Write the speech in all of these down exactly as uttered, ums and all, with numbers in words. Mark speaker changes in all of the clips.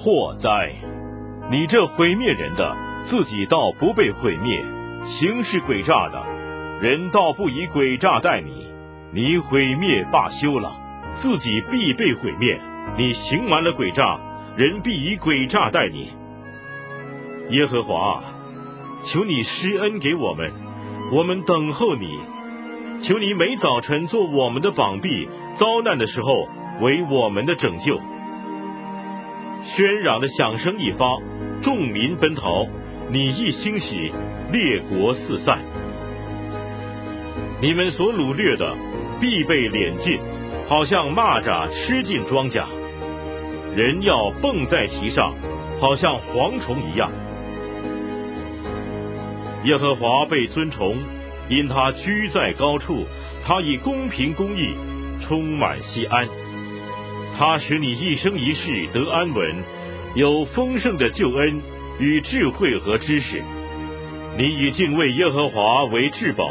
Speaker 1: 祸哉！你这毁灭人的，自己倒不被毁灭；行事诡诈的，人倒不以诡诈待你。你毁灭罢休了，自己必被毁灭；你行完了诡诈，人必以诡诈待你。耶和华，求你施恩给我们，我们等候你。求你每早晨做我们的膀臂，遭难的时候为我们的拯救。喧嚷的响声一发，众民奔逃，你一兴起，列国四散。你们所掳掠的必被敛尽，好像蚂蚱吃尽庄稼，人要蹦在其上，好像蝗虫一样。耶和华被尊崇，因他居在高处，他以公平公义充满西安。他使你一生一世得安稳，有丰盛的救恩与智慧和知识。你以敬畏耶和华为至宝。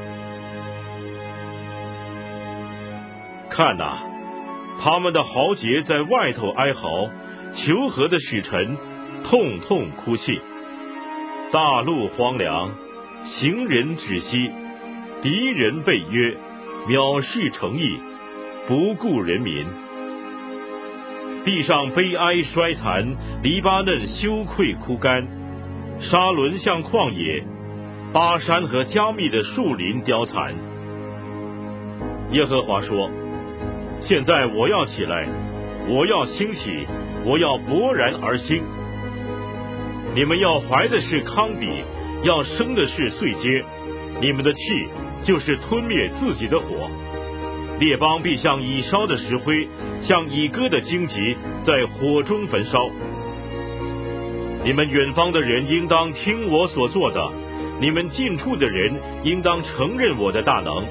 Speaker 1: 看哪，他们的豪杰在外头哀嚎，求和的使臣痛痛哭泣。大路荒凉，行人止息，敌人被约，藐视诚意，不顾人民。地上悲哀衰残，黎巴嫩羞愧枯干，沙伦像旷野，巴山和加密的树林凋残。耶和华说，现在我要起来，我要兴起，我要勃然而兴。你们要怀的是糠秕，要生的是碎秸，你们的气就是吞灭自己的火。列邦必像已烧的石灰，像已割的荆棘，在火中焚烧。你们远方的人应当听我所做的，你们近处的人应当承认我的大能。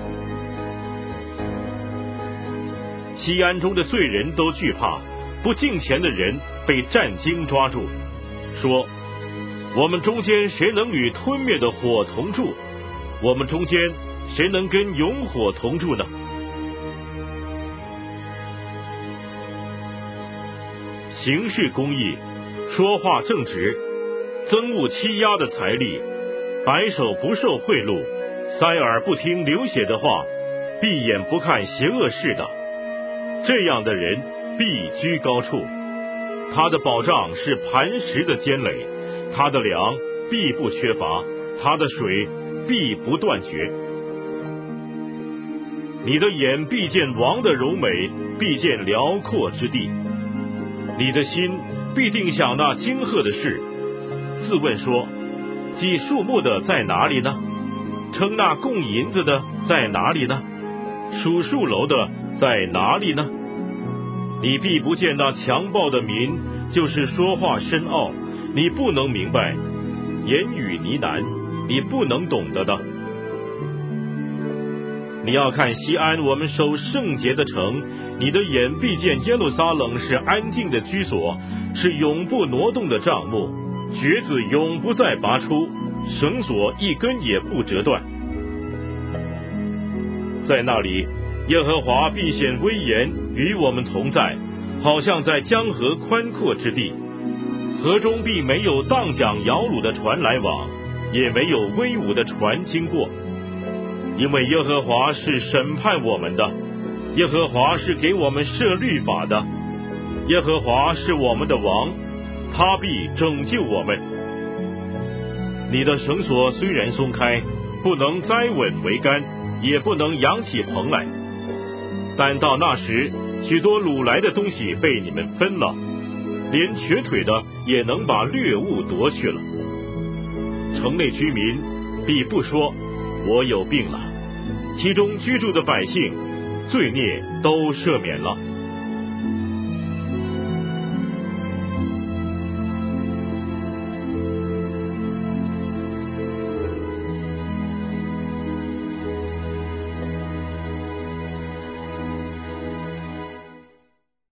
Speaker 1: 西安中的罪人都惧怕，不敬虔的人被战惊抓住，说，我们中间谁能与吞灭的火同住？我们中间谁能跟永火同住呢？行事公义，说话正直，憎恶欺压的财力，白手不受贿赂，塞耳不听流血的话，闭眼不看邪恶事的，这样的人必居高处。他的保障是磐石的坚垒，他的粮必不缺乏，他的水必不断绝。你的眼必见王的柔美，必见辽阔之地。你的心必定想那惊吓的事，自问说，计数目的在哪里呢？称那供银子的在哪里呢？数数楼的在哪里呢？你必不见那强暴的民，就是说话深奥，你不能明白，言语呢喃，你不能懂得的。你要看西安，我们守圣洁的城，你的眼必见耶路撒冷是安静的居所，是永不挪动的帐幕，橛子永不再拔出，绳索一根也不折断。在那里，耶和华必显威严，与我们同在，好像在江河宽阔之地。河中必没有荡桨摇橹的船来往，也没有威武的船经过。因为耶和华是审判我们的，耶和华是给我们设律法的，耶和华是我们的王，他必拯救我们。你的绳索虽然松开，不能栽稳桅杆，也不能扬起棚来，但到那时，许多掳来的东西被你们分了，连瘸腿的也能把掠物夺去了。城内居民必不说，我有病了，其中居住的百姓罪孽都赦免了。